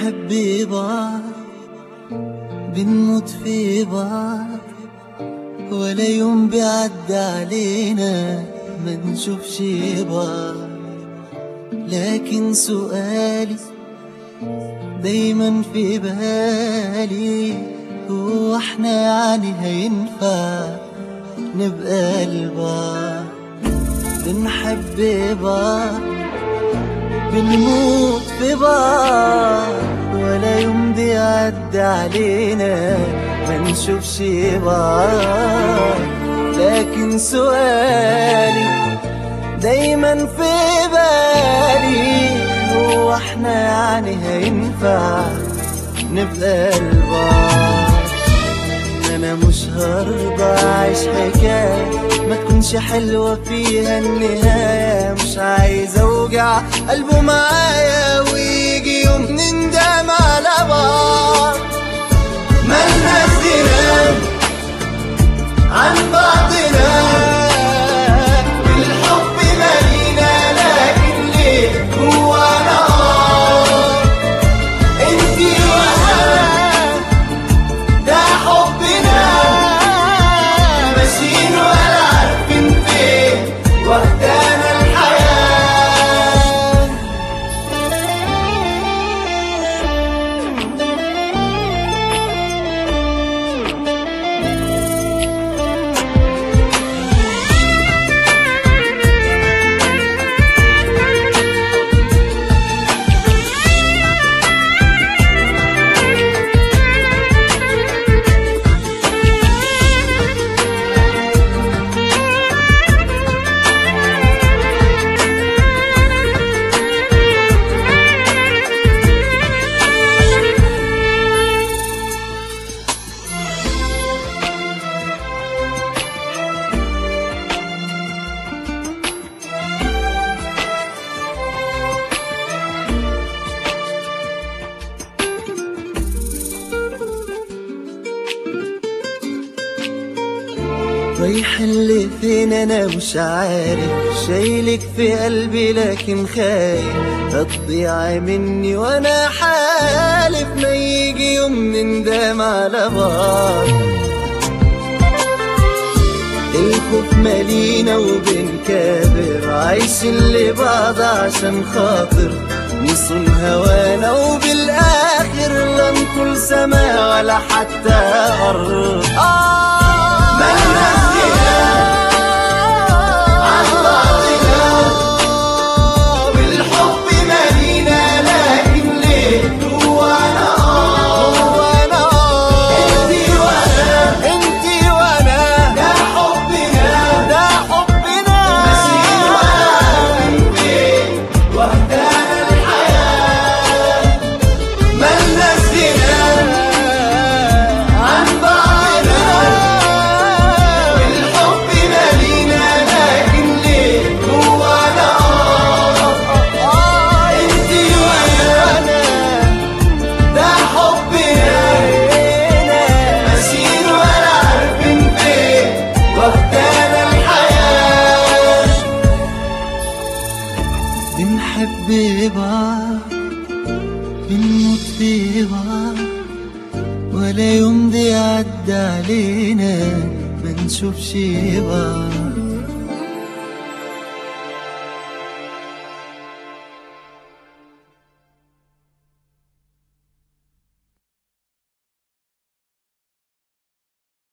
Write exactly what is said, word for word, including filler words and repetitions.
بنحب بعض بنموت في بعض، ولا يوم بيعدي علينا ما نشوفش بعض. لكن سؤالي دايما في بالي، هو احنا يعني هينفع نبقى لبعض؟ بنحب بعض بنموت في بعض، ولا يوم بيعدي علينا ما نشوفش بعض. لكن سؤالي دايما في بالي، هو احنا يعني هينفع نبقى لبعض؟ انا مش هرضى اعيش حكاية ما تكونش حلوة فيها النهاية. مش عايز اوجع قلبه معايا ويجي يوم نندم على بعض. ملناش دينا عن بعضنا، بالحب مالينا، لكن ليه جوانا نار؟ انتي وانا ده حبنا، ماشيين ولا عارفين فين واخدانا الحياة. رايح اللي فين انا مش عارف، شايلك في قلبي لكن خايف هتضيع مني، وانا حالف ما يجي يوم نندم على بعض. الخوف مالينا وبنكابر، عايشين لبعض عشان خاطر نصون هوانا، وبالاخر لا نطول سما ولا حتى ارض. آه ملناش دينا عن بعضنا، بالحب مالينا، لكن ليه جوانا نار؟ انتي وانا انتي وانا ده حبنا ده حبنا، ماشيين ولا عارفين فين واخدانا الحياة. ملناش دينا عن بعضنا، بنحب بعض بنموت في بعض، ولا يوم بيعدي علينا ما نشوفش بعض.